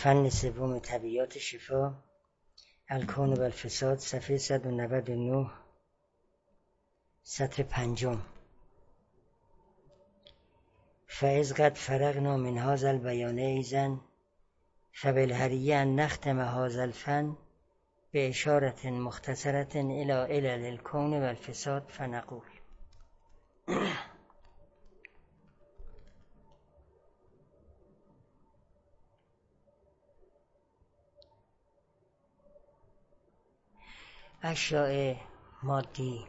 فن سوم طبیعیات شفا، الکون و الفساد، صفحه 199، سطر 5. فاذ قد فرغنا من هذا البیان ایضا فبالحریة ان نختم هذا الفن باشارة مختصرة الى علل الکون و الفساد فنقول. اشیاء مادی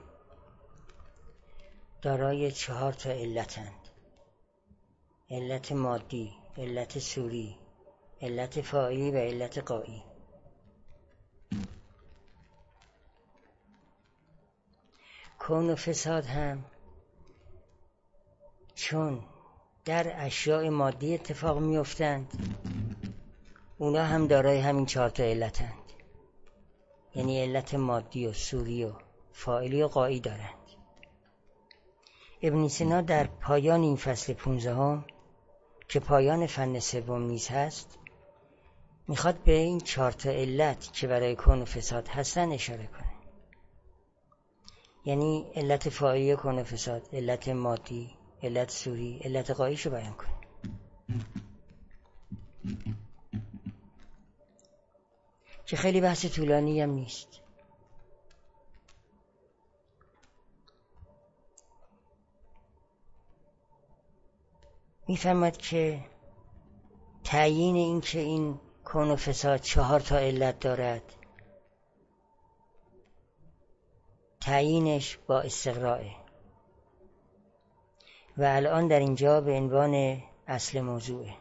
دارای 4 علتند: علت مادی، علت صوری، علت فاعلی و علت غایی. کون و فساد هم چون در اشیاء مادی اتفاق میافتند، اونا هم دارای همین 4 علتند، یعنی علت مادی و صوری و فاعلی و غایی دارند. ابن سینا در پایان این فصل 15 که پایان فن سوم نیز هست، میخواد به این 4 علت که برای کون و فساد هستن اشاره کنه. یعنی علت فاعلی کون و فساد، علت مادی، علت صوری، علت غاییشو بیان کنه. که خیلی بحث طولانی هم نیست. میفهمد که تعیین این که این کون و فساد 4 علت دارد، تعیینش با استقراءه و الان در اینجا به عنوان اصل موضوعه.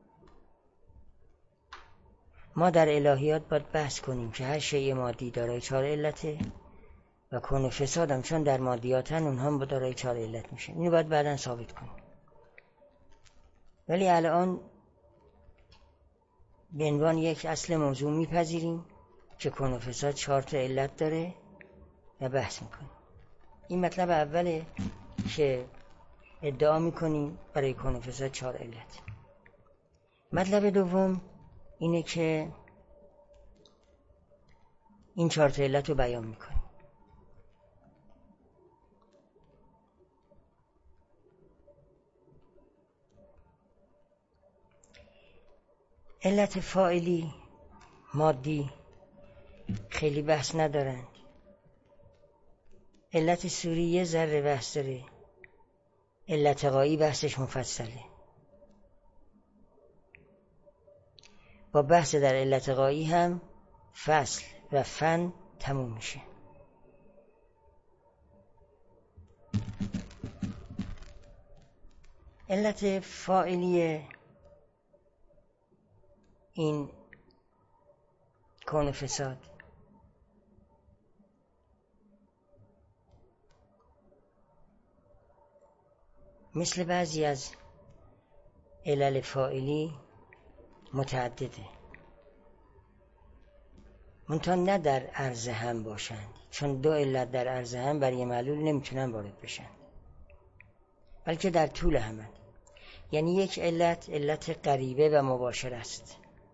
ما در الهیات باید بحث کنیم که هر شیء مادی دارای 4 علته و کون و فساد هم چون در مادیاتن اونها هم دارای 4 علت میشه. اینو باید بعداً ثابت کنیم. ولی الان به عنوان یک اصل موضوع میپذیریم که کون و فساد 4 علت داره و بحث میکنیم. این مطلب اوله که ادعا میکنیم برای کون و فساد 4 علت. مطلب دوم اینه که این 4 علت رو بیان میکنیم. علت فاعلی مادی خیلی بحث ندارند. علت صوری یه ذره بحث داره. علت غایی بحثش مفصله. با بحث در علت غایی هم فصل و فن تموم میشه. علت فاعلی این کون و فساد مثل بعضی از علل فاعلی متعدده، منتها نه در عرض هم باشند، چون 2 علت در عرض هم بر یه معلول نمیتونن وارد بشن، بلکه در طول همند. یعنی یک علت قریبه و مباشر است.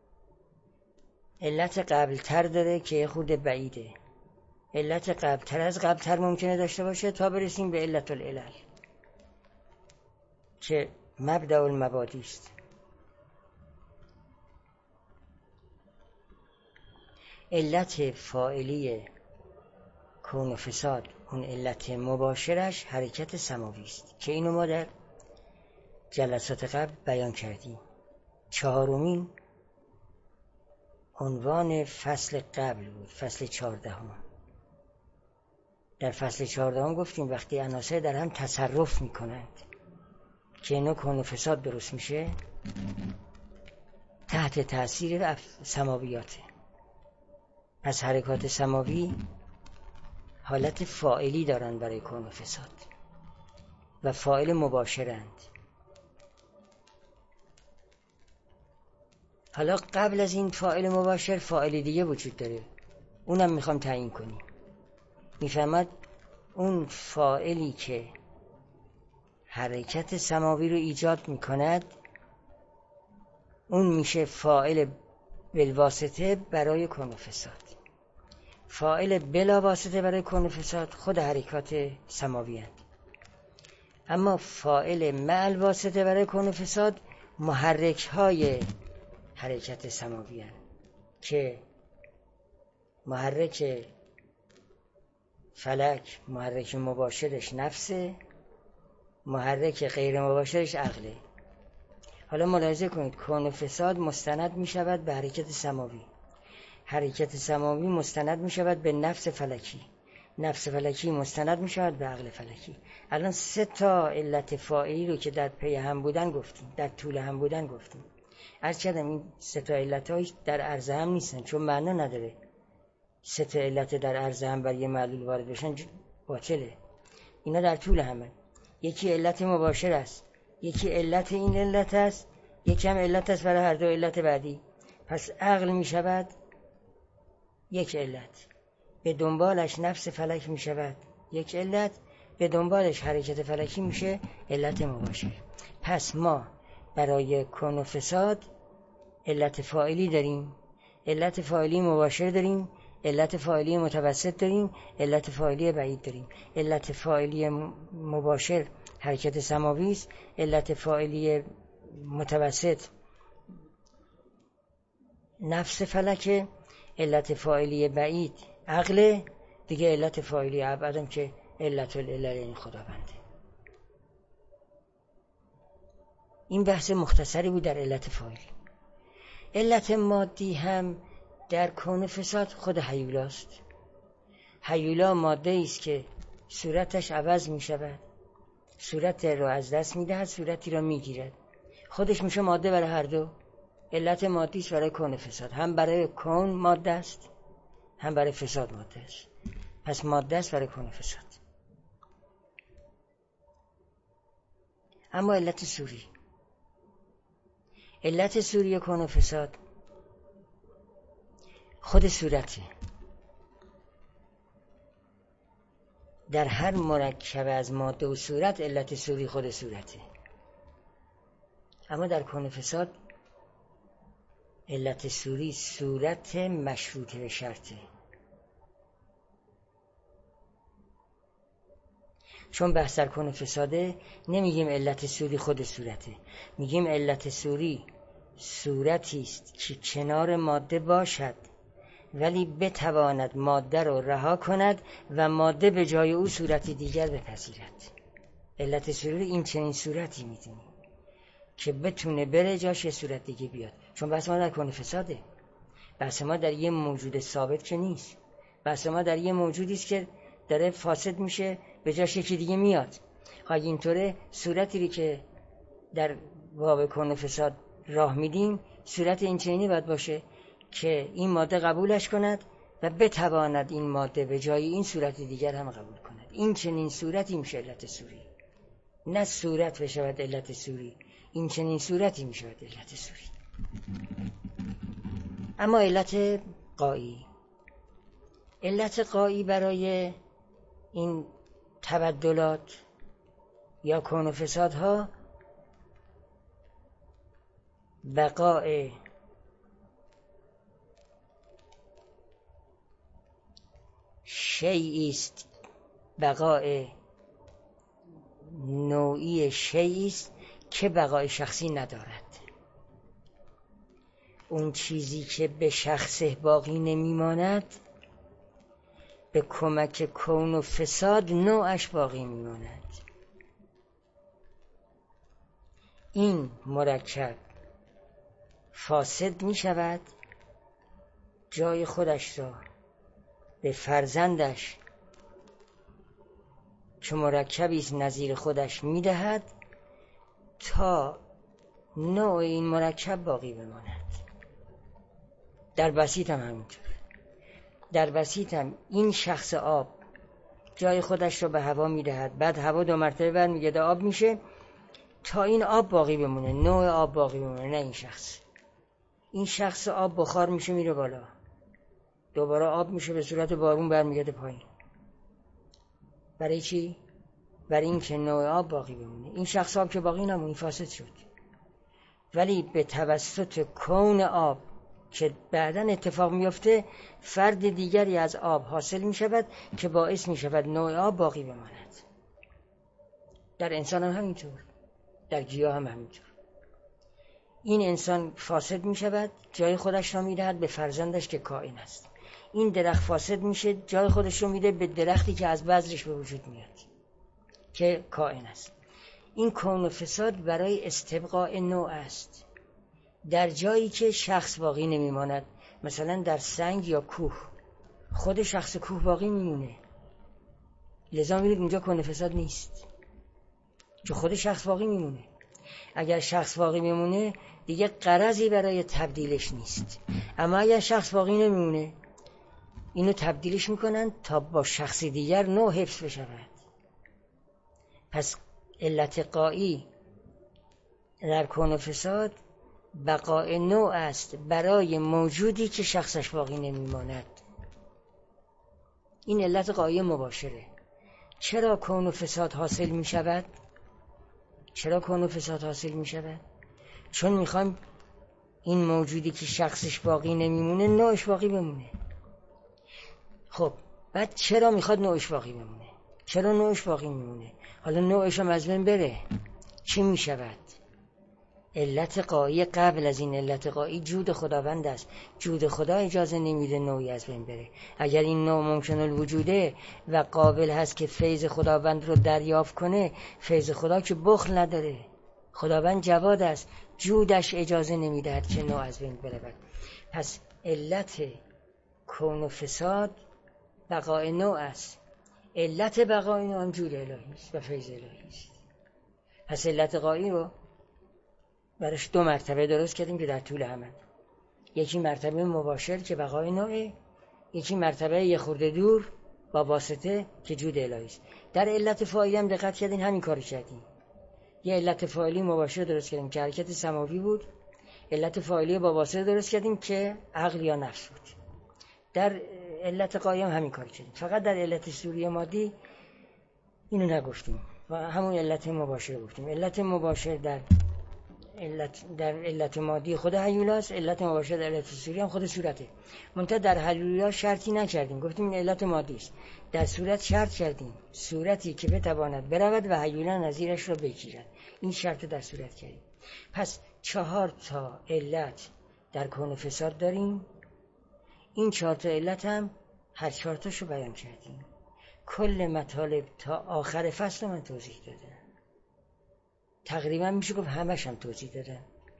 علت قبلتر داره که خود بعیده. علت قبلتر از قبلتر ممکنه داشته باشه تا برسیم به علت العلل که مبدأ المبادی است. علت فاعلی کون و فساد، اون علت مباشرش حرکت سماوی است که اینو ما در جلسات قبل بیان کردیم. 4مین عنوان فصل قبل بود، فصل 14. در فصل 14 گفتیم وقتی عناصر در هم تصرف میکنند که اینو کون و فساد درست میشه، تحت تأثیر سماویاته. پس حرکات سماوی حالت فاعلی دارن برای کون و فساد و فاعل مباشرند. حالا قبل از این فاعل مباشر فاعل دیگه وجود داره، اونم میخوام تعیین کنیم. میفهمد اون فاعلی که حرکت سماوی رو ایجاد میکند، اون میشه فاعل بالواسطه برای کون و فساد. فاعل بلا واسطه برای کون و فساد خود حرکات سماوی هست. اما فاعل مع الواسطه برای کون و فساد محرک های حرکت سماوی هست که محرک فلک محرک مباشرش نفسه، محرک غیر مباشرش عقله. حالا ملاحظه کنید کون و فساد مستند می شود به حرکت سماوی، حرکت سماوی مستند می شود به نفس فلکی، نفس فلکی مستند می شود به عقل فلکی. الان 3 تا علت فاعلی رو که در پی هم بودن گفتیم، در طول هم بودن گفتیم. عرض کردم این 3 تا علت ها در عرض هم نیستن، چون معنا نداره 3 تا علت در عرض هم برای یه معلول وارد بشن، باطله. اینا در طول همه. یکی علت مباشر است، یکی علت این علت است، یکی هم علت است برای هر دو علت بعدی. پس عقل می شود یک علت، به دنبالش نفس فلک می شود یک علت، به دنبالش حرکت فلکی میشه علت مباشر. پس ما برای کون و فساد علت فاعلی داریم، علت فاعلی مباشر داریم، علت فاعلی متوسط داریم، علت فاعلی بعید داریم. علت فاعلی مباشر حرکت سماوی است، علت فاعلی متوسط نفس فلکه، علت فاعلی بعید عقل، دیگه علت فاعلی ابعدم که علت العلل یعنی خداونده. این بحث مختصری بود در علت فاعلی. علت مادی هم در کون فساد خود هیولاست. هیولا ماده است که صورتش عوض می شود، صورت رو از دست می دهد، صورتی رو می گیرد، خودش میشه ماده برای هر دو. علت مادی است برای کون فساد، هم برای کون ماده است هم برای فساد ماده است. پس ماده است برای کون فساد. اما علت صوری، علت صوری کون و فساد خود صورته. در هر مرکب از ماده و صورت علت صوری خود صورته. اما در کون فساد علت صوری صورت مشروطه به شرطه. چون بحث در کون فساده نمیگیم علت صوری خود صورته، میگیم علت صوری صورتی است که کنار ماده باشد ولی بتواند ماده رو رها کند و ماده به جای او صورتی دیگر بپذیرد. علت صوری این چنین صورتی میدونیم که بتونه بره جاش یه صورت دیگه بیاد. چون بحث ما در کون فساده، بحث ما در یه موجود ثابت که نیست، بحث ما در یه موجودی است که داره فاسد میشه به جاش یکی دیگه میاد. اگه اینطوره صورتی رو که در باب کون فساد راه میدیم صورت این چنینی باید باشه که این ماده قبولش کند و بتواند این ماده به جای این صورت دیگر هم قبول کند. این چنین صورتی میشه علت صوری، نه صورت بشود علت صوری، این چنین صورتی میشود علت صوری. اما علت غایی، علت غایی برای این تبدلات یا کون و فسادها بقاء شیئی است، بقاء نوعی شیئی است که بقای شخصی ندارد. اون چیزی که به شخصه باقی نمیماند به کمک کون و فساد نوعش باقی میماند. این مرکب فاسد می شود، جای خودش را به فرزندش که مرکبی است نظیر خودش می دهد تا نوع این مرکب باقی بماند. در بسیط هم همینطور. در بسیط هم این شخص آب جای خودش را به هوا می دهد، بعد هوا 2 مرتبه برمیگرده آب میشه تا این آب باقی بمونه، نوع آب باقی بمونه، نه این شخص. این شخص آب بخار میشه میره بالا، دوباره آب میشه به صورت بارون برمیگرده پایین. برای چی؟ برای این که نوع آب باقی بمونه. این شخص آب که باقی نمونه، فاسد شد. ولی به توسط کون آب که بعداً اتفاق میفته فرد دیگری از آب حاصل می شود که باعث می شود نوع آب باقی بماند. در انسان هم همینطور، در گیاه هم همینطور. این انسان فاسد می شود، جای خودش را می دهد به فرزندش که کائن است. این درخت فاسد میشه، جای خودش رو میده به درختی که از بذرش به وجود میاد که کائن است. این کون و فساد برای استبقاء نوع است. در جایی که شخص باقی نمیماند، مثلا در سنگ یا کوه، خود شخص کوه باقی میمونه، لذا میگید اونجا کون و فساد نیست، چون خود شخص باقی میمونه. اگر شخص باقی میمونه دیگه غرضی برای تبدیلش نیست. اما اگر شخص باقی نمیمونه، اینو تبدیلش میکنن تا با شخص دیگر نوع حفظ بشود. پس علت قایی در کون و فساد بقای نوع است برای موجودی که شخصش باقی نمیماند. این علت قایی مباشره. چرا کون و فساد حاصل میشود؟ چون میخوایم این موجودی که شخصش باقی نمیمونه نوعش باقی بمونه. خب بعد چرا میخواد نوعش باقی بمونه؟ چرا نوعش باقی میمونه؟ حالا نوعش هم از بین بره چی میشود؟ علت قایی قبل از این علت قایی جود خداوند است. جود خدا اجازه نمیده نوعی از بین بره. اگر این نوع ممکن الوجوده و قابل هست که فیض خداوند رو دریافت کنه، فیض خدا که بخل نداره، خداوند جواد است، جودش اجازه نمیدهد که نوع از بین بره. پس علت کون و فساد بقای نوع است. علت بقای نوع هم جود الهی است و فیض الهی است. پس علت قایی رو برش دو مرتبه درست کردیم که در طول همه، یکی مرتبه مباشر که بقای نوعه، یکی مرتبه یه خورده دور با واسطه که جود الهی است. در علت فاعلی هم دقت کردین همین کارو کردیم. یه علت فاعلی مباشر درست کردیم که حرکت سماوی بود، علت فاعلی با واسطه درست کردیم که عقل یا نفس بود. در علت قایی هم همین کار کردیم، فقط در علت صوری مادی اینو نگفتیم و همون علت مباشر گفتیم. علت مباشر در علت مادی خود هیولاست، علت مباشر در علت صوری هم خود صورته. منتها در هیولا شرطی نکردیم، گفتیم این علت مادی است. در صورت شرط کردیم، صورتی که بتواند برود و هیولا نظیرش را بگیرد. این شرط در صورت کردیم. پس 4 تا علت در کون و فساد داریم. این 4 تا علت هم هر 4 تاشو بیان کردیم. کل مطالب تا آخر فصل من توضیح دادم. تقریبا میشه گفت همش هم توضیح دادم.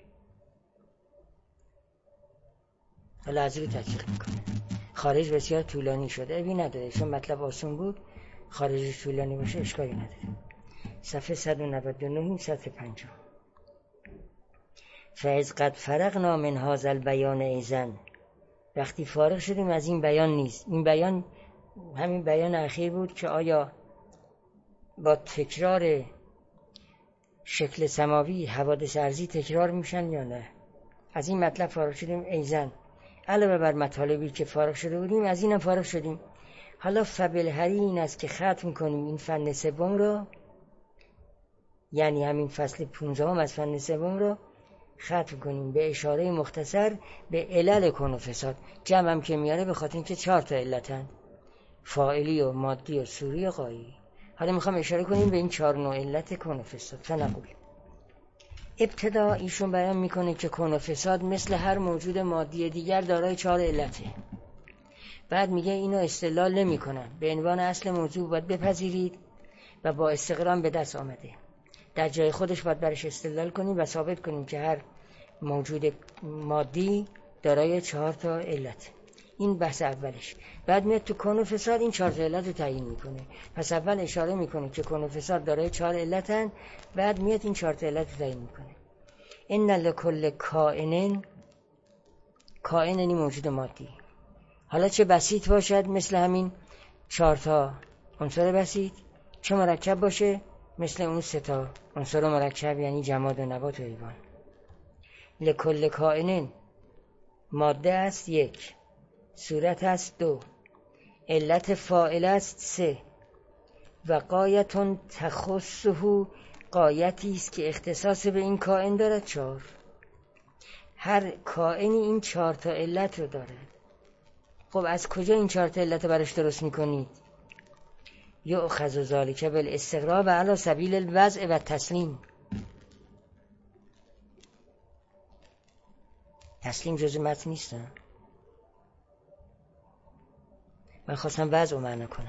حالا از روی تحقیق میکنه. خارج بسیار طولانی شده، ابی نداره، چون مطلب آسون بود. خارج طولانی باشه اشکالی نداره. صفحه 199 صفحه 50. فاذ قد فرغنا من هذا البیان ایزن، وقتی فارغ شدیم از این بیان نیست. این بیان همین بیان اخیر بود که آیا با تکرار شکل سماوی حوادث ارضی تکرار میشن یا نه. از این مطلب فارغ شدیم ایزن، علاوه بر مطالبی که فارغ شده بودیم از اینم فارغ شدیم. حالا فبلهری این است که ختم کنیم این فن سوم رو، یعنی همین فصل 15 از فن سوم رو ختم کنیم به اشاره مختصر به علل کون و فساد. جمع هم که میاره به خاطر اینکه 4 تا علتن، فاعلی و مادی و صوری و قایی. حالا میخوام اشاره کنیم به این 4 نوع علت کون و فساد. فنقول ابتدا ایشون بیان میکنه که کون و فساد مثل هر موجود مادی دیگر دارای 4 علته. بعد میگه اینو استدلال نمیکنن، به عنوان اصل موضوع باید بپذیرید و با استقرام به دست آمده. در جای خودش باید برش استدلال کنیم و ثابت کنیم که هر موجود مادی دارای 4 تا علت. این بحث اولش. بعد میاد تو کون و فساد این 4 تا علت رو تعیین میکنه. پس اول اشاره میکنه که کون و فساد دارای 4 علتن، بعد میاد این 4 تا علت رو تعیین میکنه. ان لکل کائن، کائن یعنی موجود مادی، حالا چه بسیط باشد مثل همین 4 تا عنصر بسیط، چه مرکب باشه مثل اون 3 تا عنصر مرکب یعنی جماد و نبات و حیوان. لکل کائن ماده است 1، صورت است 2، علت فاعل است 3 و غایت تخصه، غایتی است که اختصاص به این کائن دارد 4. هر کائنی این 4 تا علت رو داره. خب از کجا این 4 تا علت براش درست میکنید؟ یؤخذ ذلک بالاستقراء و علی سبیل الوضع و تسلیم. تسلیم جزء متن نیست. من خواستم وضع رو معنی کنم.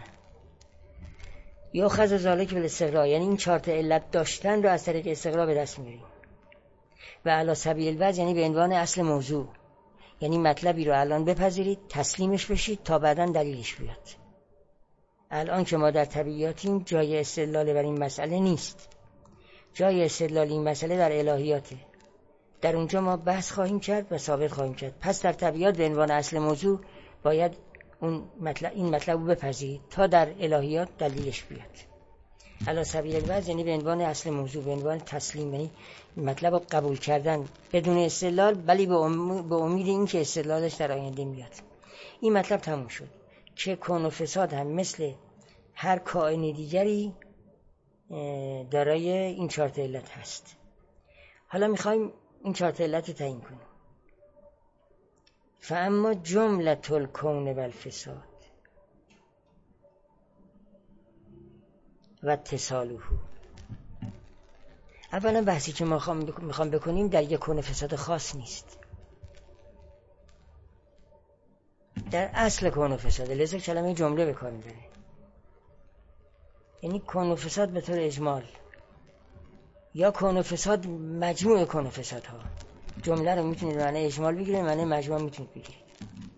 یؤخذ ذلک بالاستقراء یعنی این 4 تا علت داشتن رو از طریق استقراء به دست میاریم. و علی سبیل الوضع یعنی به عنوان اصل موضوع، یعنی مطلبی رو الان بپذیرید، تسلیمش بشید تا بعداً دلیلش بیاد. الان که ما در طبیعیاتیم جای استدلال بر این مسئله نیست. جای استدلال این مسئله در الهیاته. در اونجا ما بحث خواهیم کرد و ثابت خواهیم کرد. پس در طبیعیات به عنوان اصل موضوع باید این مطلب رو بپذیرید تا در الهیات دلیلش بیاد. علی سبیل الوضع یعنی به عنوان اصل موضوع، به عنوان تسلیم، یعنی مطلب رو قبول کردن بدون استدلال، ولی به امید این که استدلالش در آینده میاد. این مطلب تموم شد که کون و فساد هم مثل هر کائن دیگری دارای این 4 تا علت هست. حالا میخوایم این 4 تا علت رو تعیین کنیم. فاما جمله الکون و الفساد و اتصاله. اولا بحثی که ما میخوام بکنیم در یک کون فساد خاص نیست، در اصل کون و فساد. لذا کلمه جمله به کار میبره، یعنی کون و فساد به طور اجمال، یا کون و فساد مجموع کون و فسادها. جمله رو میتونید معنی اجمال بگیرید، معنی مجموع میتونید بگیرید.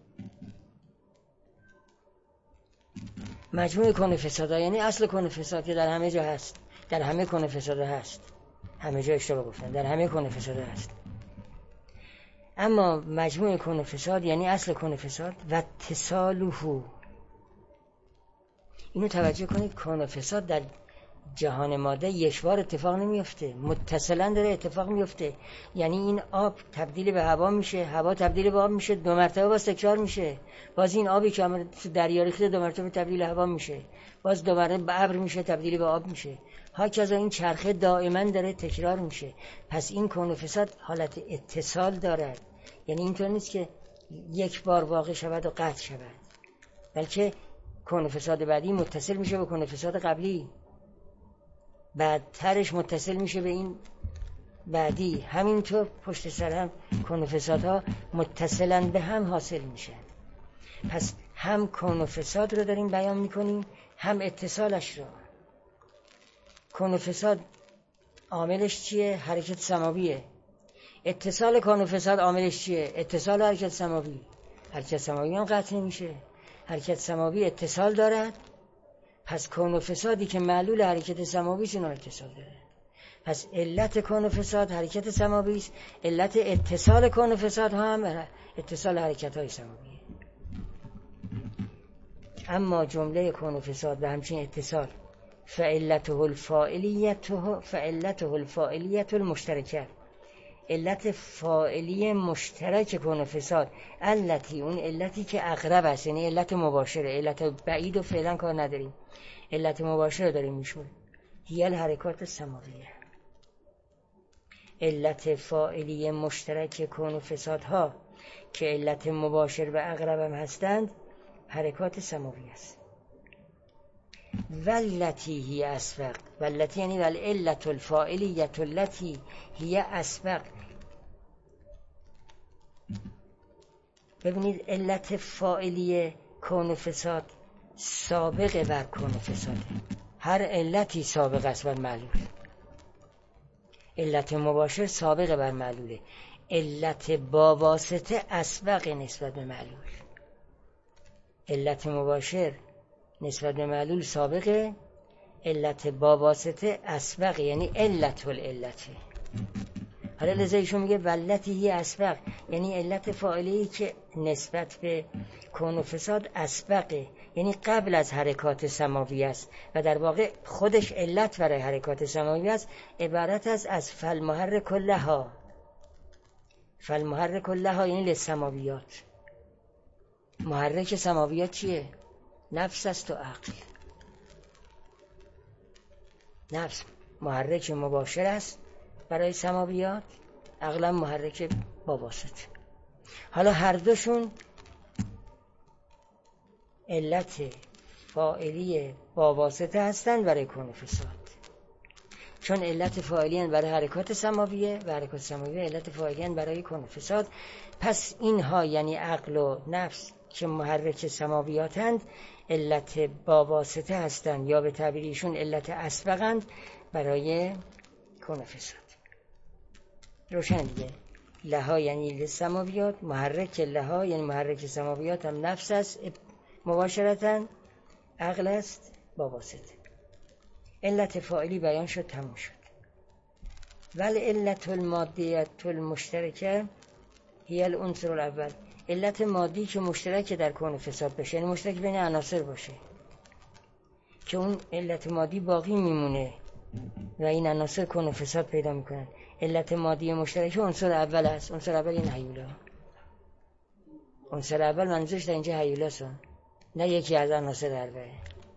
مجموع کون و فسادها یعنی اصل کون و فساد که در همه جا هست، در همه کون و فسادها هست. همه جا اشتباه گفتن، در همه کون و فسادها هست. اما مجموع کون و فساد یعنی اصل کون و فساد و اتصاله. اینو توجه کنید، کون و فساد در جهان ماده یک بار اتفاق نمیفته، متصلاً داره اتفاق میفته. یعنی این آب تبدیل به هوا میشه، هوا تبدیل به آب میشه، 2 مرتبه باز تکرار میشه. باز این آبی که تو دریا ریخته 2 مرتبه تبدیل به هوا میشه، باز 2 مرتبه به ابر میشه، تبدیل به آب میشه. هاکذا این چرخه دائما داره تکرار میشه. پس این کون و فساد حالت اتصال دارد، یعنی اینطور نیست که یک بار واقع شود و قطع شود، بلکه کون و فساد بعدی متصل میشه به کون و فساد قبلی، بعدترش متصل میشه به این بعدی، همینطور پشت سر هم کون و فسادها متصلاً به هم حاصل میشه. پس هم کون و فساد رو داریم بیان میکنیم، هم اتصالش رو. کون و فساد عاملش چیه؟ حرکت سماویه. اتصال کون و فساد عاملش چیه؟ اتصال حرکت سماوی. حرکت سماوی هم قطع نمیشه، حرکت سماوی اتصال دارد. پس کون و فسادی که معلول حرکت سماوی چنان اتصال داره. پس علت کون و فساد حرکت سماوی است، علت اتصال کون و فساد هم اتصال حرکت های سماویه. اما جمله کون و فساد و همچنین اتصال فعلته الفاعلیت المشترکه، علت فاعلی مشترک کون و فساد، علتی اون علتی که اقرب است، یعنی علت مباشره. علت بعید و فعلا کار نداریم، علت مباشره داریم میشون. هی الحرکات سماویه. علت فاعلی مشترک کون و فسادها که علت مباشر و اقرب هم هستند حرکات سماوی است. والتی هی اسبق، والتی یعنی والعلت الفاعلیت التی هی اسبق. ببینید علت فاعلی کون و فساد سابقه بر کون و فساده. هر علتی سابق است بر معلول. علت مباشر سابقه بر معلوله، علت با واسطه اسبق نسبت به معلول. علت مباشر نسبت به معلول سابقه، علت با واسطه اسبق، یعنی علت العلته. حالا لذا ایشون میگه ولتی هی اسبق، یعنی علت فاعلی که نسبت به کون و فساد اسبقه، یعنی قبل از حرکات سماوی است و در واقع خودش علت برای حرکات سماوی است. عبارت است از فالمحرک لها. فالمحرک لها یعنی للسماویات. محرک سماویات چیه؟ نفس است و عقل. نفس محرک مباشر است برای سماویات عقلم محرک با واسطه. حالا هر دوشون علت فاعلی با واسطه هستن برای کون فساد، چون علت فاعلی هستن برای حرکات سماویه و حرکات سماویه علت فاعلی هستن برای کون فساد. پس اینها یعنی عقل و نفس که محرک سماویاتند علت با واسطه هستند، یا به تعبیر ایشون علت اسبقند برای کون فساد. روشن دیگه. لها یعنی لسماویات، محرک لها یعنی محرک سماویات هم نفس است مباشرتاً، عقل است با واسطه. علت فاعلی بیان شد، تموم شد. ولی علت المادیت المشترکه هی العنصر الاول، علت مادی که مشترک در کون فساد بشه، یعنی مشترک بین عناصر باشه که اون علت مادی باقی میمونه و این عناصر کون فساد پیدا میکنن. علت مادی مشترک عنصر اول است. عنصر اول این هیولا. عنصر اول منظورش در اینجا هیولاست، نه یکی از عناصر اربعه.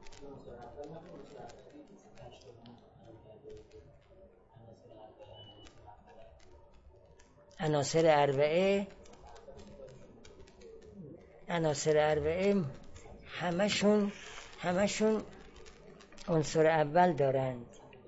عناصر اربعه همشون عنصر اول دارند.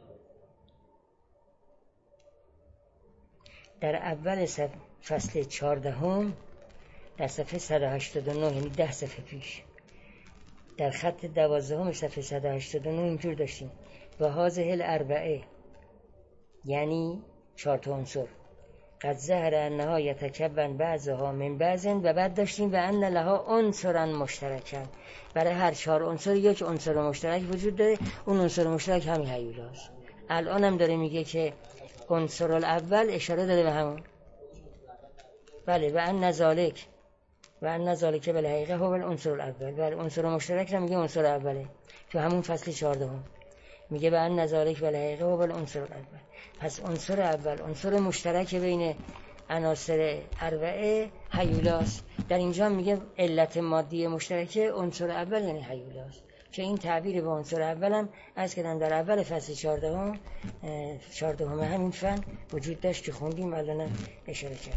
در اول فصل 14 در صفحه 189، یعنی 10 صفحه پیش، در خط 12 صفحه 189 اینجور داشتیم و هذه الاربعه یعنی 4 تا عنصر قد ظهر انها یتکون بعضها من بعض، و بعد داشتیم و ان لها عنصرا مشترکا، برای هر 4 عنصر یک عنصر مشترک وجود داره، اون عنصر مشترک همین هیولاست. الان هم داره میگه که عنصر الاول اشاره داره به همون. بله، و ان ذالک بالحقیقه هو العنصر الاول. بله، عنصر مشترک رو میگه عنصر اوله تو همون فصل 14 میگه و ان ذالک بالحقیقه هو العنصر الاول. پس عنصر اول عنصر مشترک بین عناصر اربعه هیولاست. در اینجا میگه علت مادی مشترکه عنصر اول یعنی هیولاست، که این تعبیر به عنصر اول هم از کردن در اول فصل 14 همین فن وجود داشت که خوندیم، الان اشاره کردم.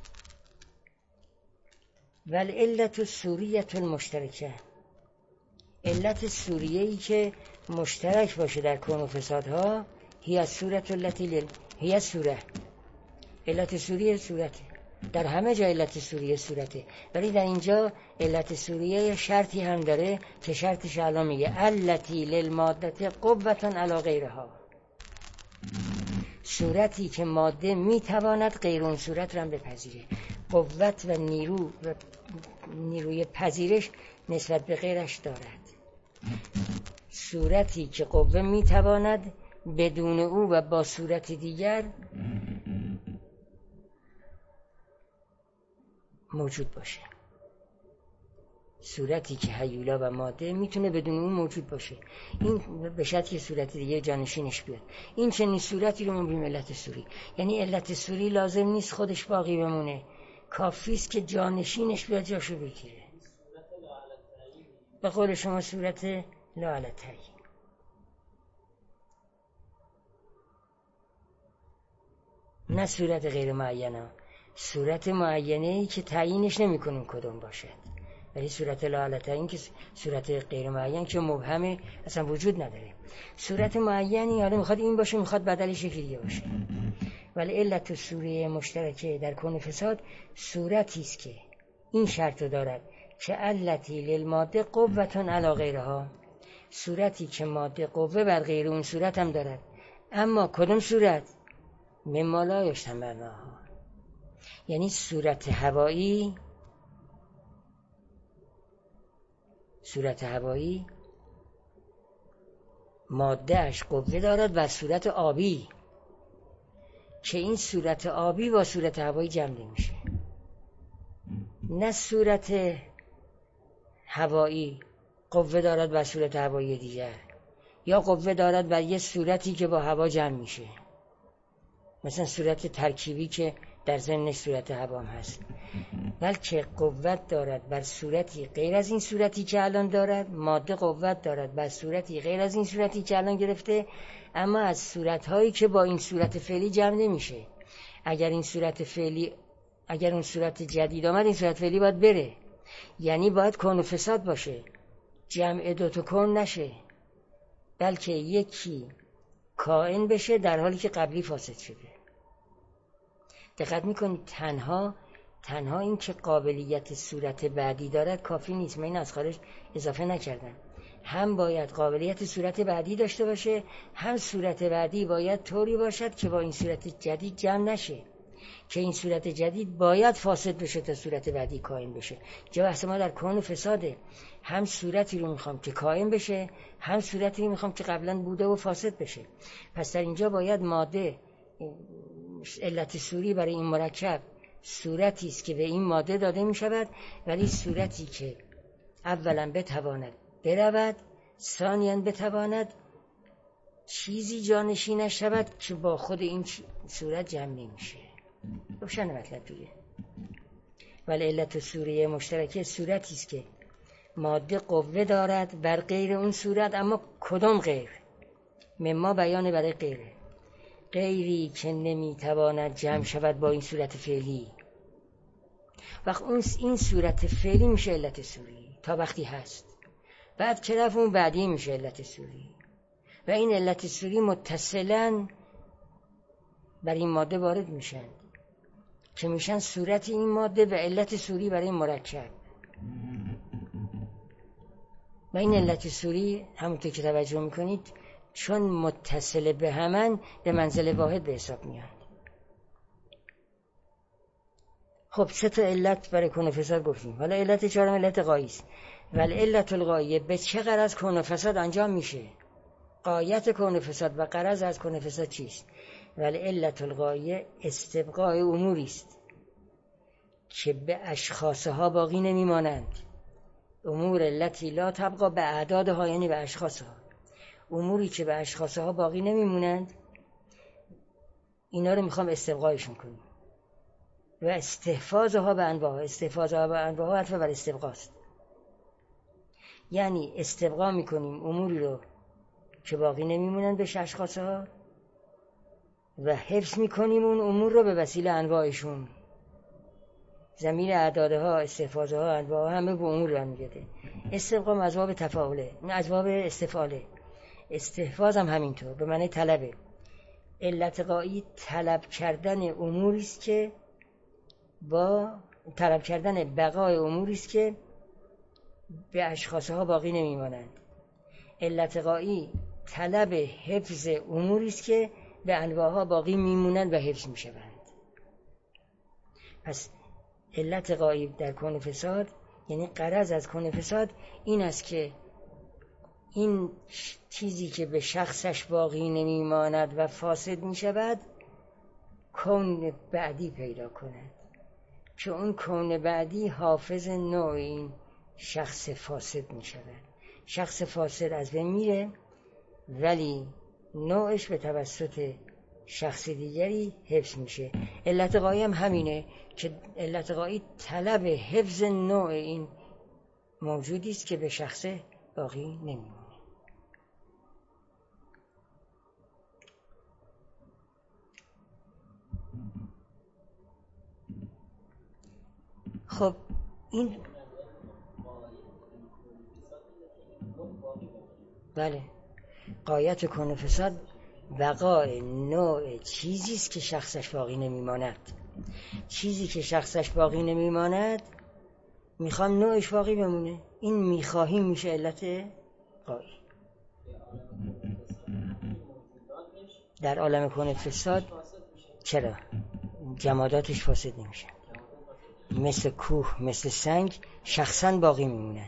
والعلت السوریه المشترکه، علت سوریه‌ای که مشترک باشه در کون و فسادها، هی الصورت التي هی الصوره، علت سوریه صورته. در همه جا علت سوریه صورته، ولی در اینجا علت سوریه شرطی هم داره که شرطش الان میگه التی للماده قوة علی غیرها، صورتی که ماده میتواند غیر اون صورت را هم بپذیره. قوت و نیروی پذیرش نسبت به غیرش دارد. صورتی که قوه میتواند بدون او و با صورت دیگر موجود باشه. صورتی که هیولا و ماده میتونه بدون اون موجود باشه، این به شرطی که صورت دیگه جانشینش بیاد. این چنین صورتی رو ما میگیم علت سوری. یعنی علت سوری لازم نیست خودش باقی بمونه، کافیست که جانشینش بیاد جاشو بگیره. به قول شما صورت لا علی تعیین. نه صورت غیر معینه، صورت معینه‌ای که تعیینش نمی‌کنیم کدوم باشه. ولی صورت لا علی تعیین که صورت غیر معین که مبهمه، اصلا وجود نداره. صورت معینی حالا میخواد این باشه، میخواد بدلش یکی دیگه باشه. ولی علت السوریه مشترکه در کون فساد صورتی است که این شرط دارد که علتی للماده قوة علی غیرها، صورتی که ماده قوه بر غیر اون صورت هم دارد. اما کدوم صورت؟ مما لا یشتملها، یعنی صورت هوایی مادهش قوه دارد و صورت آبی، که این صورت آبی با صورت هوایی جمع نمیشه. نه صورت هوایی قوه دارد و صورت هوایی دیگر، یا قوه دارد و یه صورتی که با هوا جمع میشه، مثلا صورت ترکیبی که در ضمنش صورت هوا هم هست، بلکه قوت دارد بر صورتی غیر از این صورتی که الان دارد. ماده قوت دارد بر صورتی غیر از این صورتی که الان گرفته، اما از صورتهایی که با این صورت فعلی جمع نمیشه. اگر این صورت فعلی، اگر اون صورت جدید آمد، این صورت فعلی باید بره. یعنی باید کون و فساد باشه، جمع دوتا کون نشه، بلکه یکی کائن بشه در حالی که قبلی فاسد شده. دقت میکنید تنها این که قابلیت صورت بعدی دارد کافی نیست. من این از خارج اضافه نکردم. هم باید قابلیت صورت بعدی داشته باشه، هم صورت بعدی باید طوری باشد که با این صورت جدید جمع نشه، که این صورت جدید باید فاسد بشه تا صورت بعدی کائن بشه. جا بحث ما در کون و فساده. هم صورتی رو میخوام که کائن بشه، هم صورتی رو میخوام که قبلا بوده و فاسد بشه. پس در اینجا باید ماده، علت صوری برای این مرکب صورتی است که به این ماده داده میشود، ولی صورتی که اولا بتواند برود، ثانیاً بتواند چیزی جانشینش شود که با خود این صورت جمع نمیشه. روشن مطلب دیگه. ولی علت صوری مشترکه صورتی است که ماده قوه دارد بر غیر اون صورت، اما کدام غیر؟ مما بیان برای غیره، غیری که نمیتواند جمع شود با این صورت فعلی. وقت این صورت فعلی میشه علت صوری تا وقتی هست. بعد که رفت اون بعدی میشه علت صوری، و این علت صوری متصلاً بر این ماده وارد میشن که میشن صورت این ماده و علت صوری برای مرکب. و این علت صوری همونطور که توجه میکنید چون متصل به همن به منزل واحد به حساب میاد. خب 3 علت برای کون و فساد گفتیم. حالا علت 4 علت غایی است. ولی علت الغایه به چه غرض کون و فساد انجام میشه؟ غایت کون و فساد و غرض از کون و فساد چیست؟ ولی علت الغایه استبقاء اموری است که به اشخاصها باقی نمیمانند. امور التي لا تبقى به اعدادها، یعنی به اشخاصها. اموری که به اشخاصها باقی نمیمونند، اینا رو میخوام استبقایشون کنیم. و استحفاظها به انواع، استحفاظها به انواع حرف بر استبقاست. یعنی استبقا میکنیم اموری رو که باقی نمیمونند به اشخاصها، و حفظ میکنیم اون امور رو به وسیله انواعشون. ضمیر اعدادها، استحفاظها، انواع همه به امور برمیگرده. استبقا از باب تفاعله، این از باب استفعاله. استحفاظ هم همینطور، به معنی طلبه. علت غایی طلب کردن اموری است که با طلب کردن بقای اموری است که به اشخاصها باقی نمیمانند. علت غایی طلب حفظ اموری است که به انواعها باقی میمونند و حفظ میشوند. پس علت غایی در کون فساد، یعنی غرض از کون فساد این است که این چیزی که به شخصش باقی نمیماند و فاسد میشود کون بعدی پیدا کند، که اون کون بعدی حافظ نوع این شخص فاسد میشود. شخص فاسد از بین میره، ولی نوعش به توسط شخص دیگری حفظ میشه. علت غایی هم همینه که علت غایی طلب حفظ نوع این موجودی است که به شخص باقی نمیمونه. خب این بله، غایت کون و فساد بقای نوع چیزی است که شخصش باقی نمیماند. چیزی که شخصش باقی نمیماند میخوام نوعش باقی بمونه. این میخواهیم میشه علت غایی. در عالم کون و فساد چرا؟ جماداتش فاسد نمیشه. مثل کوه، مثل سنگ شخصا باقی میمونند.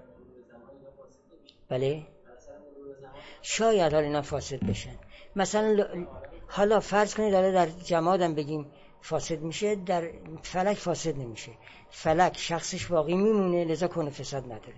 بله؟ شاید حالا اینا فاسد بشن. مثلا حالا فرض کنید در جمادم بگیم فاسد میشه، در فلک فاسد نمیشه. فلک شخصش باقی میمونه، لذا کون فساد نداره.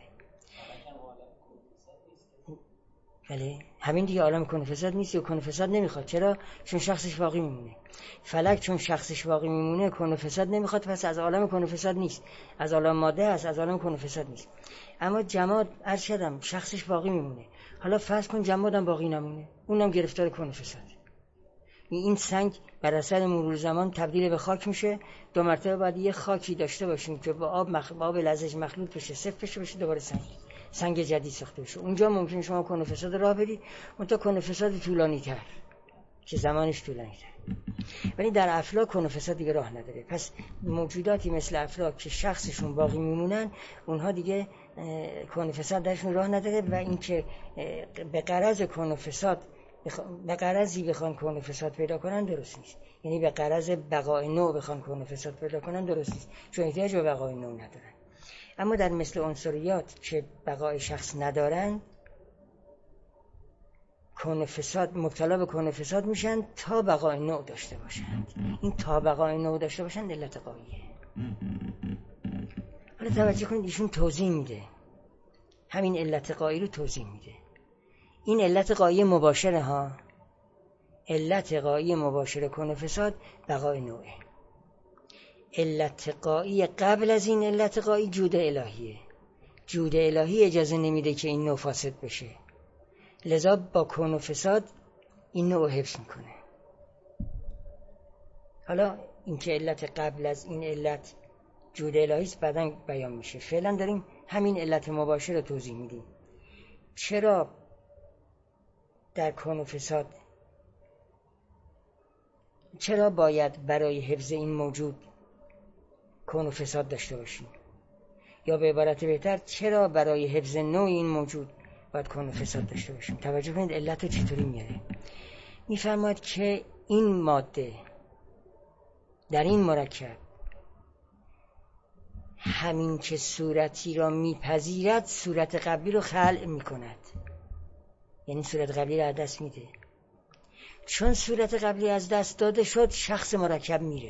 بله، همین دیگه عالم کون فساد نیست و کون فساد نمیخواد. چرا؟ چون شخصش باقی میمونه. فلک چون شخصش باقی میمونه کون فساد نمیخواد، پس از عالم کون فساد نیست. از عالم ماده است، از عالم کون فساد نیست. اما جماد ارشدم شخصش باقی میمونه. حالا فرض کن جمادم باقی نمونه، اونم گرفتار کون فساد. این سنگ بر اثر مرور زمان تبدیل به خاک میشه. 2 مرتبه باید یه خاکی داشته باشیم که با آب لزج مخلوط بشه، صفر بشه، دوباره سنگ جدید ساخته بشه. اونجا ممکنه شما کن و فساد راه برید، منتها کن و فساد طولانی تر که زمانش طولانی تر. ولی در افلاک کن و فساد دیگه راه نداره. پس موجوداتی مثل افلاک که شخصشون باقی میمونن، اونها دیگه کن و فساد درشون راه نداره. و اینکه به غرض کن و فساد به غرضی بخوان کن و فساد پیدا کنن درست نیست. یعنی به غرض بقای نوع بخوان کن و فساد پیدا کنن درست نیست، چون احتیاج به بقای نوع ندارن. اما در مثل عنصریات که بقای شخص ندارن، کن و فساد مبتلا به کن و فساد میشن تا بقای نوع داشته باشند. این تا بقای نوع داشته باشند علت قاییه. حالا توجه کنید، ایشون توضیح میده، همین علت قایی رو توضیح میده. این علت قایی مباشره ها، علت قایی مباشر کن و فساد بقای نوعه. علت قایی قبل از این علت قایی جود الهیه. جود الهی اجازه نمیده که این نوع فاسد بشه، لذا با کن و فساد این نوع حفظ میکنه. حالا این که علت قبل از این علت جود الهی است بعداً بیان میشه. فعلا داریم همین علت مباشر رو توضیح میدیم. چرا در کن و فساد، چرا باید برای حفظ این موجود کن و فساد داشته باشیم؟ یا به عبارت بهتر، چرا برای حفظ نوع این موجود باید کن و فساد داشته باشیم؟ توجه کنید علت رو چطوری میاره. میفرماید که این ماده در این مرکب همین که صورتی را میپذیرد صورت قبلی رو خلع میکند، یعنی صورت قبلی را از دست میده. چون صورت قبلی از دست داده شد، شخص مرکب میره.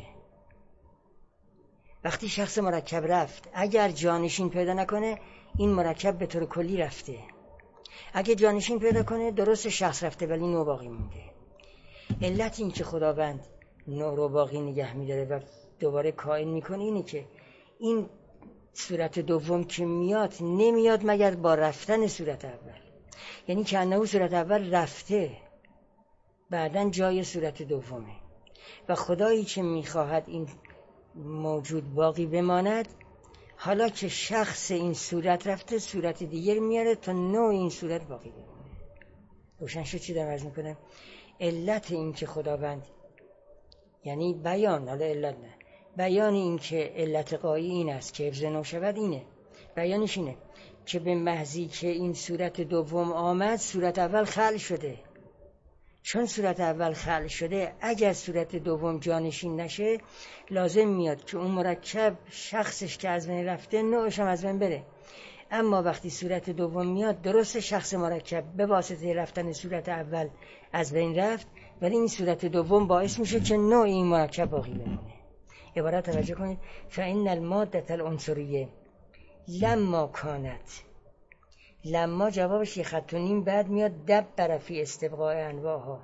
وقتی شخص مرکب رفت، اگر جانشین پیدا نکنه این مرکب به طور کلی رفته. اگه جانشین پیدا کنه درست شخص رفته ولی نوع باقی مونده. علت این که خداوند نوع رو باقی نگه میداره و دوباره کائن میکنه اینه که این صورت دوم که میاد نمیاد مگر با رفتن صورت اول. یعنی که انه صورت اول رفته، بعدن جای صورت دومه و خدایی که میخواهد این موجود باقی بماند، حالا که شخص این صورت رفته صورت دیگر میاره تا نوع این صورت باقی بمونه. روشن شد چی دارم عرض میکنم؟ علت این که خداوند، یعنی بیان، حالا علت نه، بیان این که علت قایی این است که حفظ نوع شود اینه. بیانش اینه که به محضی که این صورت دوم آمد صورت اول خلع شده. چون صورت اول خلع شده، اگر صورت دوم جانشین نشه لازم میاد که اون مرکب شخصش که از بین رفته نوعش هم از بین بره. اما وقتی صورت دوم میاد درست شخص مرکب به واسطه رفتن صورت اول از بین رفت، ولی این صورت دوم باعث میشه که نوع این مرکب باقی بمونه. عبارت توجه کنید، فإن المادة العنصریه لما کانت، لما جوابش یه خط و نیم بعد میاد دبر فی استبقاء انواعها.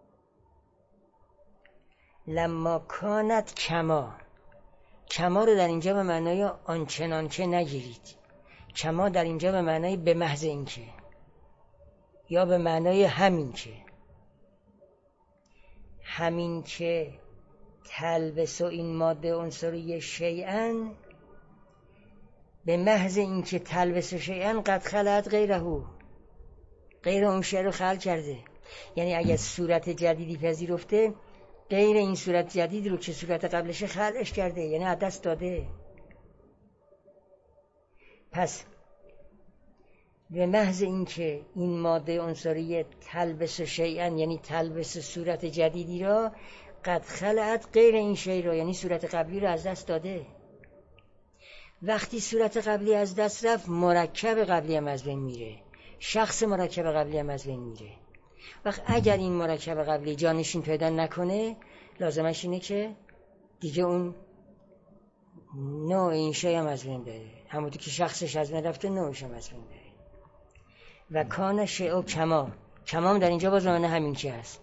لما کانت کما، کما رو در اینجا به معنای آنچنان که نگیرید. کما در اینجا به معنای به محض این که، یا به معنای همین که. همین که تلبس و این ماده عنصری شیئا، به محض این که تلبس شیئا قد خلعت غیره، غیر اون شیء رو خلع کرده. یعنی اگر صورت جدیدی پذیرفته، غیر این صورت جدید رو که صورت قبلش خلعش کرده، یعنی از دست داده. پس به محض این که این ماده عنصری تلبس شیئا، یعنی تلبس صورت جدیدی را، قد خلعت غیر این شیء رو، یعنی صورت قبلی رو از دست داده. وقتی صورت قبلی از دست رفت مرکب قبلی هم از بین میره، شخص مرکب قبلی هم از بین میره. وقت اگر این مرکب قبلی جانشین پیدا نکنه لازمش اینه که دیگه اون نوع این شیء هم از بین بره، همونطور که شخصش از بین رفته نوعش هم از بین بره. و کان شیء کما، کما در اینجا باز معنی همین که هست.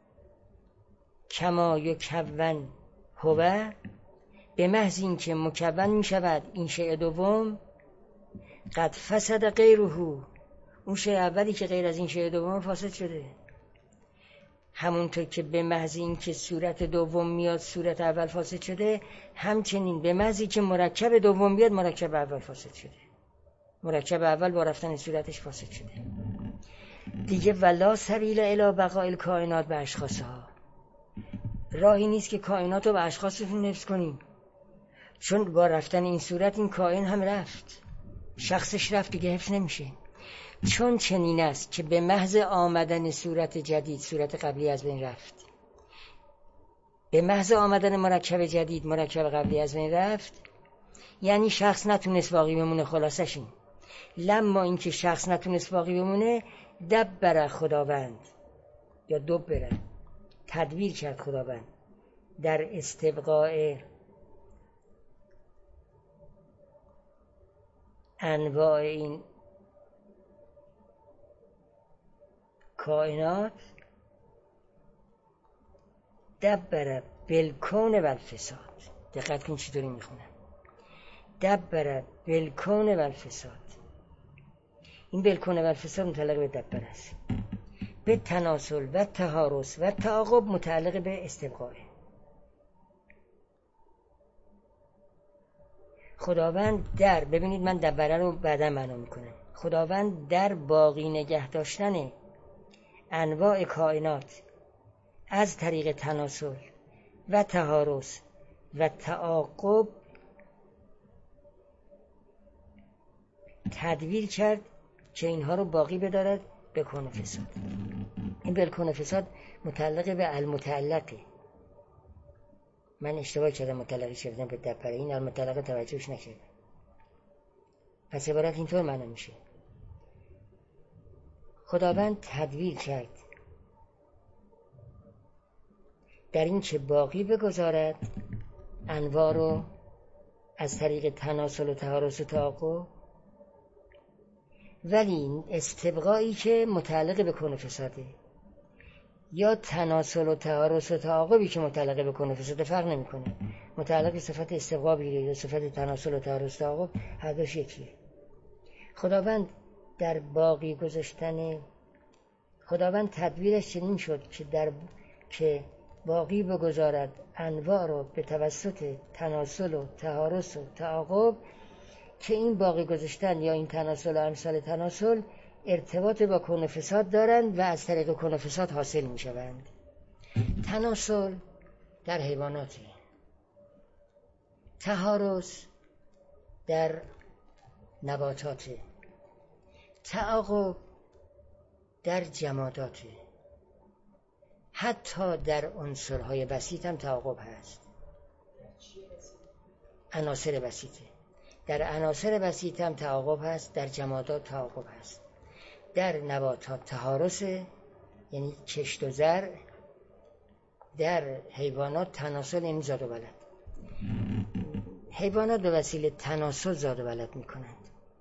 کما یکون هو، به محض این که مکون می شود این شیء دوم، قد فسد غیره، اون شیء اولی که غیر از این شیء دوم فاسد شده. همونطور که به محض این که صورت دوم میاد صورت اول فاسد شده، همچنین به محض که مرکب دوم بیاد مرکب اول فاسد شده. مرکب اول با رفتن صورتش فاسد شده دیگه. ولا سبیل الی بقاء الکائنات به اشخاصها، راهی نیست که کائنات رو به اشخاصشون حفظ کنیم، چون با رفتن این صورت این کائن هم رفت، شخصش رفت دیگه حفظ نمیشه. چون چنین است که به محض آمدن صورت جدید صورت قبلی از بین رفت، به محض آمدن مرکب جدید مرکب قبلی از بین رفت، یعنی شخص نتونست باقی بمونه. خلاصش این لما این که شخص نتونست باقی بمونه، دبر خداوند یا دبر تدبیر کرد خداوند در استبقاء انواع این کائنات، دبر بالکون و الفساد. دقت کن چطوری میخونم، دبر بالکون و الفساد. این بالکون و الفساد متعلق به دبر است، به تناسل و تهارس و تعاقب متعلق به استبقاء. خداوند در، ببینید من دبره رو بعدا معنا میکنم، خداوند در باقی نگه داشتن انواع کائنات از طریق تناسل و تهارس و تعاقب تدبیر کرد که اینها رو باقی بدارد به کون و فساد. این بالکون و فساد متعلق به المتعلقه. من اشتباه کردم متعلقی شدم به دبره، این المتعلقه توجهش نکردم. پس عبارت اینطور معنا میشه، خداوند تدبیر کرد در این که باقی بگذارد انواع رو از طریق تناسل و تهارس و تعاقب، ولی استبقایی که متعلق به کون و فساده یا تناسل و تهارس و تعاقبی که متعلق به کون و فساده فرق نمیکنه، متعلق به صفت استبقا بگیره یا صفت تناسل و تهارس و تعاقب، هر دوش یکیه. خداوند در باقی گذاشتن، خداوند تدبیرش چنین شد که باقی بگذارد انواع رو به توسط تناسل و تهارس و تعاقب، که این باقی گذاشتن یا این تناسل و امثال تناسل ارتباط با کون و فساد دارند و از طریق کون و فساد حاصل می شوند. تناسل در حیواناته، تهارس در نباتاته، تعاقب در جماداته، حتی در عنصرهای بسیط هم تعاقب هست. عناصر بسیطه، در عناصر بسیط هم تعاقب هست، در جمادات تعاقب هست. در نباتات تهارس یعنی کشت و زرع، در حیوانات تناسل یعنی زاد و ولد. حیوانات به وسیله تناسل زاد و ولد میکنند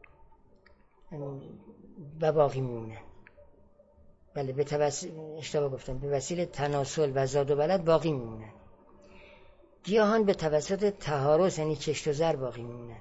و باقی میمونند. بله اشتباه گفتم، به وسیله تناسل و زاد و ولد باقی میمونند. گیاهان به توسط تهارس یعنی کشت و زرع باقی میمونند.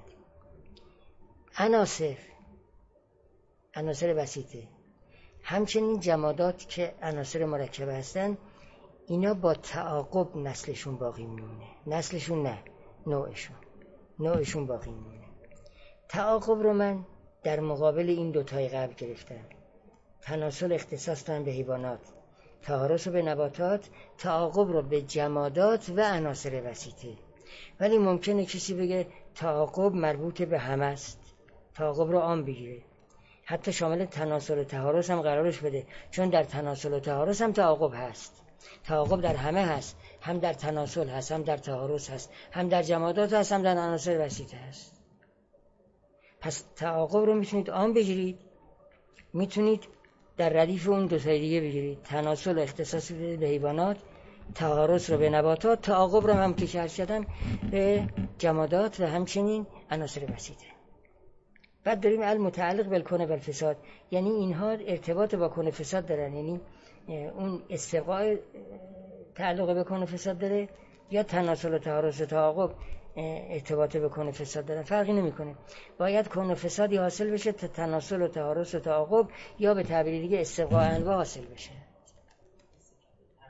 عناصر بسیطه، همچنین جمادات که عناصر مرکبه هستند، اینا با تعاقب نسلشون باقی میمونه. نسلشون نه، نوعشون باقی میمونه. تعاقب رو من در مقابل این دوتای قبل گرفتم. تناسل اختصاص دارن به حیوانات، تهارس رو به نباتات، تعاقب رو به جمادات و عناصر بسیطه. ولی ممکنه کسی بگه تعاقب مربوط به همه است، تعاقب رو عام بگیره، حتی شامل تناسل و تهارس هم قرارش بده، چون در تناسل و تهارس هم تعاقب هست. تعاقب در همه هست، هم در تناسل هست، هم در تهارس هست، هم در جمادات هست، هم در عناصر بسیطه هست. پس تعاقب رو میتونید عام بگیرید، میتونید در ردیف اون دو تای دیگه بگیرید. تناسل اختصاص بدید به حیوانات، تهارس رو به نباتات، تعاقب رو هم که عرض کردم به جمادات و همچنین عناصر بسیطه. بعد داریم المتعلق بالکون و الفساد، یعنی اینها ارتباط با کون و فساد دارن، یعنی اون استبقاء تعلق به کون و فساد داره یا تناسل و تهارس و تعاقب ارتباط به کون و فساد دارن، فرقی نمیکنه. باید کون و فسادی حاصل بشه تا تناسل و تهارس و تعاقب یا به تعبیر دیگه استبقاء انواع حاصل بشه.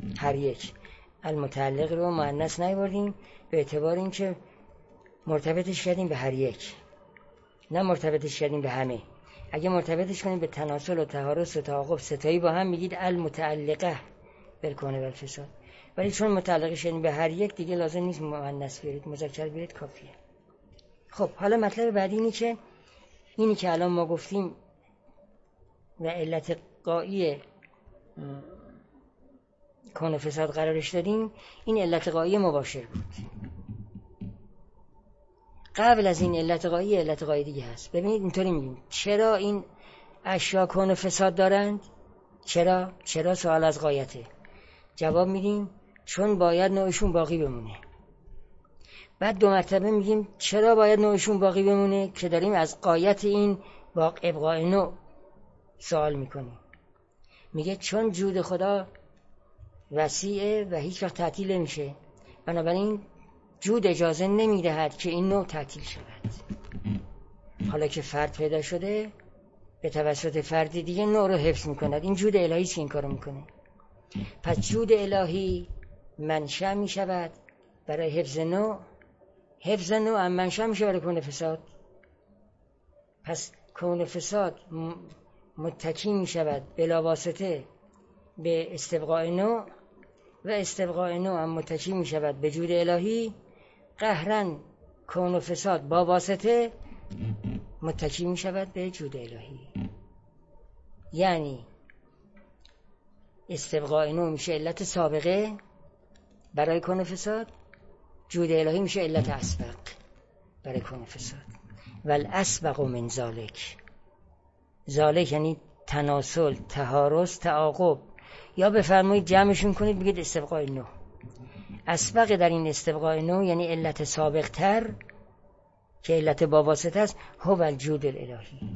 هر یک. المتعلق رو مؤنث نیاوردیم به اعتبار اینکه مرتبطش کردیم به هر یک، نه مرتبطش کردیم به همه. اگه مرتبطش کنیم به تناسل و تهارس و تعاقب ستایی با هم میگید المتعلقه بالکون و الفساد. ولی چون متعلقش کردیم به هر یک دیگه لازم نیست مؤنث بیارید، مذکر بیارید کافیه. خب حالا مطلب بعدی اینی که الان ما گفتیم و علت غایی کون و فساد قرارش دادیم، این علت غایی مباشر بود. قبل از این علت غایی دیگه هست. ببینید اینطوری میگیم چرا این اشیا کون و فساد دارند؟ چرا سوال از غایته. جواب میدیم چون باید نوعشون باقی بمونه. بعد دو مرتبه میگیم چرا باید نوعشون باقی بمونه، که داریم از غایت این ابقاء نوع سوال میکنیم. میگه چون جود خدا وسیعه و هیچ وقت تعطیل نمیشه، بنابراین جود اجازه نمیدهد که این نوع تعطیل شود. حالا که فرد پیدا شده به توسط فرد دیگه نوع رو حفظ میکند. این جود الهی که این کارو میکنه. پس جود الهی منشأ میشود برای حفظ نوع هم منشأ میشه برای کون فساد. پس کون فساد متکی میشود بلا واسطه به استبقاء نوع و استبقاء نوع هم متکی میشود به جود الهی. قهرن کون فساد با واسطه متکی میشود به جود الهی. یعنی استبقاء نوع میشه علت سابقه برای کون فساد، جود الهی میشه علت اسبق برای کون فساد. والاسبق من ذالک یعنی تناسل، تهارس، تعاقب، یا بفرمایید جمعشون کنید بگید استبقاء نوع. اسبق در این استبقاء نوع یعنی علت سابق تر که علت با واسطه است، هو الجود الالهی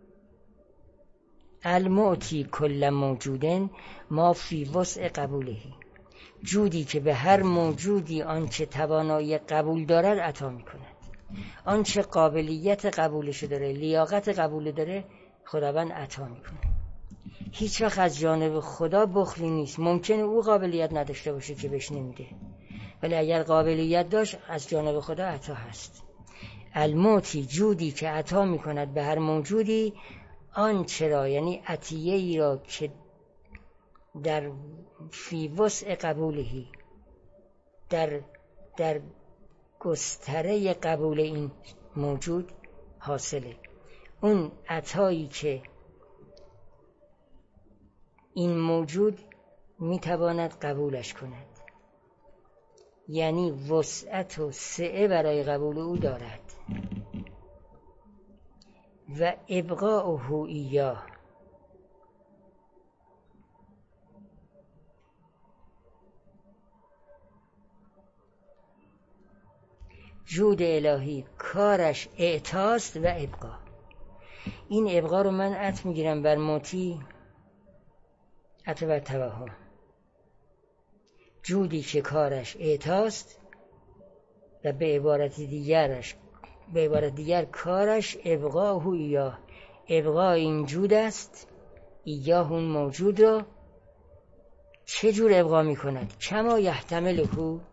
المعطی کل موجودن ما فی وسع قبولهی. جودی که به هر موجودی آنچه توانایی قبول دارد عطا میکند. آنچه قابلیت قبولش داره، لیاقت قبول داره، خداوند عطا میکنه. هیچ وقت از جانب خدا بخلی نیست. ممکنه او قابلیت نداشته باشه که بهش نمیده، ولی اگر قابلیت داشت از جانب خدا عطا هست. المعطی جودی که عطا میکند به هر موجودی آنچه را، یعنی عطیه ای را که در فی وسع قبولهی، در گستره قبول این موجود حاصله. اون عطایی که این موجود میتواند قبولش کند، یعنی وسعت و سعه برای قبول او دارد. و ابقاؤه ایاه جود الهی کارش اعطاست و ابقا. این ابقا رو من عطف میگیرم بر موتی، عطف بر توهم. جودی که کارش اعطاست و به عبارت دیگر کارش ابقاء ایاه. ابقاء این جود است، ایاه اون موجود را چه جور ابقا میکند؟ کما یحتمله،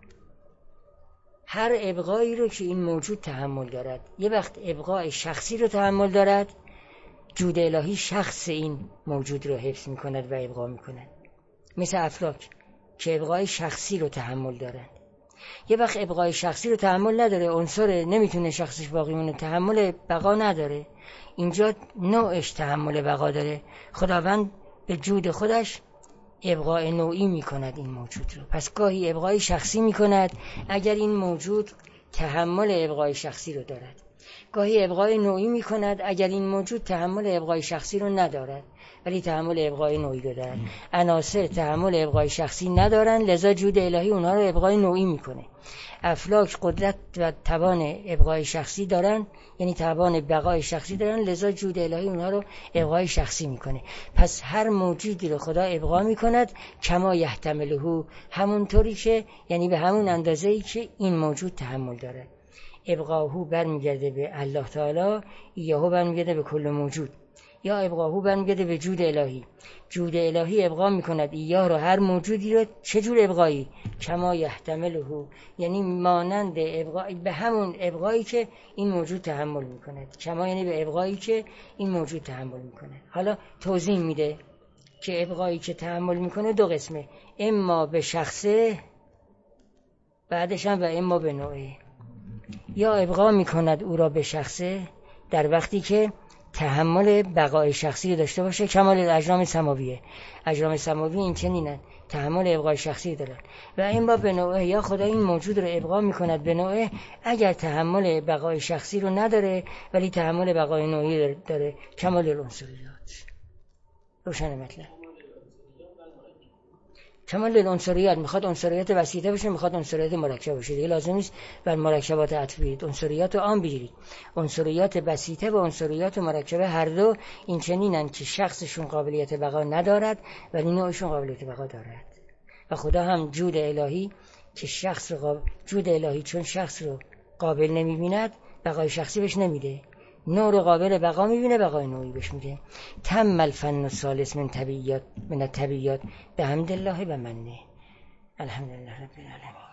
هر ابقایی رو که این موجود تحمل دارد. یه وقت ابقای شخصی رو تحمل دارد، جود الهی شخص این موجود رو حفظ میکند و ابقا میکند. مثل افلاک که ابقای شخصی رو تحمل دارند. یه وقت ابقای شخصی رو تحمل نداره، عنصر نمیتونه شخصش باقی مونه، تحمل بقا نداره. اینجا نوعش تحمل بقا داره. خداوند به جود خودش ابقاء نوعی میکند این موجود رو. پس گاهی ابقای شخصی میکند اگر این موجود تحمل ابقای شخصی رو دارد، گاهی ابقای نوعی میکند اگر این موجود تحمل ابقای شخصی رو ندارد ولی تحمل ابقای نوعی رو دارد. عناصر تحمل ابقای شخصی ندارن، لذا جود الهی اونها رو ابقای نوعی میکنه. افلاک قدرت و توان ابقای شخصی دارن، یعنی توان بقای شخصی دارن، لذا جود الهی اونها رو ابقای شخصی میکنه. پس هر موجودی رو خدا ابقا میکند کما یحتمله، همونطوری که، یعنی به همون اندازه‌ای که این موجود تحمل داره. ابقاهو برمیگرده به الله تعالی، ایهو برمیگرده به کل موجود. یا ابقاهو برمیگرده به جود الهی. جود الهی ابقا میکند ایاه رو، هر موجودی رو. چجور ابقایی؟ کما یحتمله، یعنی مانند ابقایی، به همون ابقایی که این موجود تحمل میکند. کما یعنی به ابقایی که این موجود تحمل میکنه. حالا توضیح میده که ابقایی که تحمل میکنه دو قسمه، اما به شخصه، بعدش هم و اما به نوعه. یا ابقا میکند او را به شخصه در وقتی که تحمل بقای شخصی رو داشته باشه، کمال اجرام سماویه. اجرام سماوی این چنینن، تحمل ابقای شخصی دارن. و اما به نوعه، یا خدا این موجود رو ابقا میکند به نوعه اگر تحمل بقای شخصی رو نداره ولی تحمل بقای نوعی داره، کمال العنصریات. روشن مطلب. کمال العنصریات میخواد عنصریات وسیطه باشه، میخواد عنصریات مرکب باشه. دیگه لازم نیست بر مرکبات عطفی عنصریات رو عام بگیرید. عنصریات وسیطه و عنصریات مرکبه هر دو این چنینن که شخصشون قابلیت بقا ندارد ولی نوعشون قابلیت بقا دارد. و خدا هم جود الهی که شخص رو جود الهی چون شخص رو قابل نمیبیند بقای شخصی بهش نمیده، نوع رو قابل بقا میبینه، بقای نوعی بهش میده. تم الفن الثالث من الطبیعیات به حمد الله و منه. الحمدلله رب العالمین.